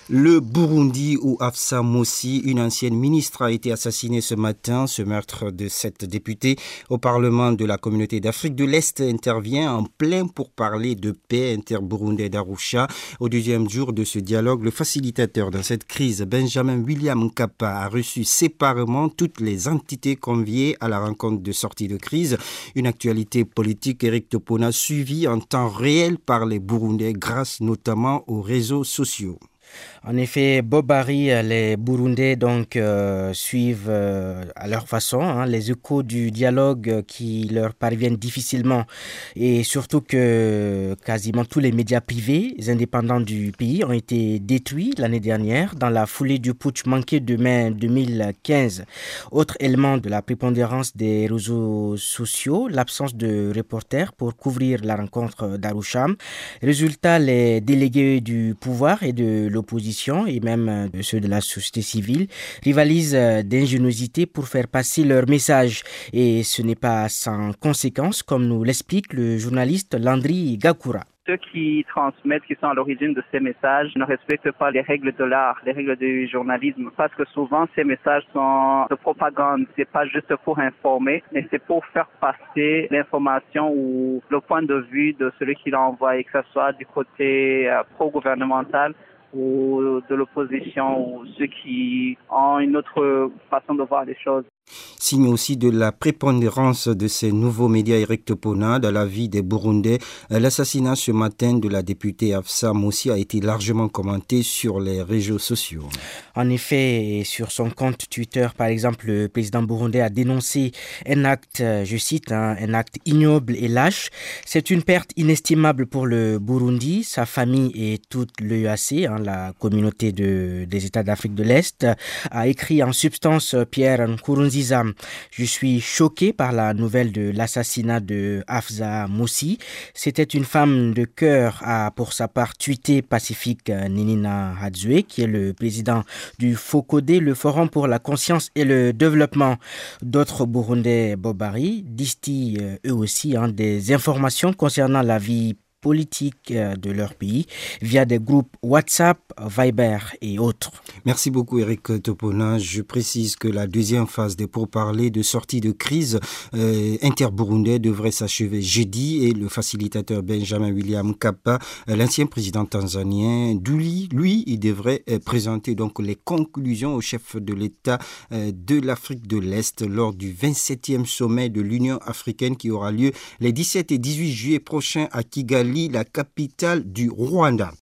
Le Burundi où Afsa Moussi, une ancienne ministre, a été assassinée ce matin. Ce meurtre de cette députée au Parlement de la Communauté d'Afrique de l'Est intervient en plein pourparlers de paix inter-burundais d'Arusha. Au deuxième jour de ce dialogue, le facilitateur dans cette crise, Benjamin William Mkapa, a reçu séparément toutes les entités conviées à la rencontre de sortie de crise. Une actualité politique, Eric Topona, suivie en temps réel par les Burundais grâce notamment aux réseaux sociaux. En effet, Bobari, les Burundais suivent à leur façon les échos du dialogue qui leur parviennent difficilement et surtout que quasiment tous les médias privés indépendants du pays ont été détruits l'année dernière dans la foulée du putsch manqué de mai 2015. Autre élément de la prépondérance des réseaux sociaux, l'absence de reporters pour couvrir la rencontre d'Arusha. Résultat, les délégués du pouvoir et de l'opposition et même ceux de la société civile rivalisent d'ingéniosité pour faire passer leur message. Et ce n'est pas sans conséquence, comme nous l'explique le journaliste Landry Gakura. Ceux qui transmettent, qui sont à l'origine de ces messages, ne respectent pas les règles de l'art, les règles du journalisme, parce que souvent ces messages sont de propagande. C'est pas juste pour informer, mais c'est pour faire passer l'information ou le point de vue de celui qui l'envoie, et que ce soit du côté pro-gouvernemental ou de l'opposition ou ceux qui ont une autre façon de voir les choses. Signe aussi de la prépondérance de ces nouveaux médias, Eric Topona, dans la vie des Burundais. L'assassinat ce matin de la députée Afsa Moussi a été largement commenté sur les réseaux sociaux. En effet, sur son compte Twitter, par exemple, le président burundais a dénoncé un acte, je cite, un acte ignoble et lâche. C'est une perte inestimable pour le Burundi, sa famille et toute l'EAC, la communauté des États d'Afrique de l'Est, a écrit en substance Pierre Nkurunziza. Je suis choqué par la nouvelle de l'assassinat de Afsa Moussi. C'était une femme de cœur, a pour sa part tweeté Pacifique Ninina Hadzue, qui est le président du FOCODE, le Forum pour la conscience et le développement. D'autres Burundais Bobari distillent eux aussi des informations concernant la vie politique de leur pays via des groupes WhatsApp, Viber et autres. Merci beaucoup Eric Topona. Je précise que la deuxième phase des pourparlers de sortie de crise inter-burundais devrait s'achever jeudi et le facilitateur Benjamin William Mkapa, l'ancien président tanzanien, lui, il devrait présenter donc les conclusions au chef de l'État de l'Afrique de l'Est lors du 27e sommet de l'Union africaine qui aura lieu les 17 et 18 juillet prochains à Kigali, la capitale du Rwanda.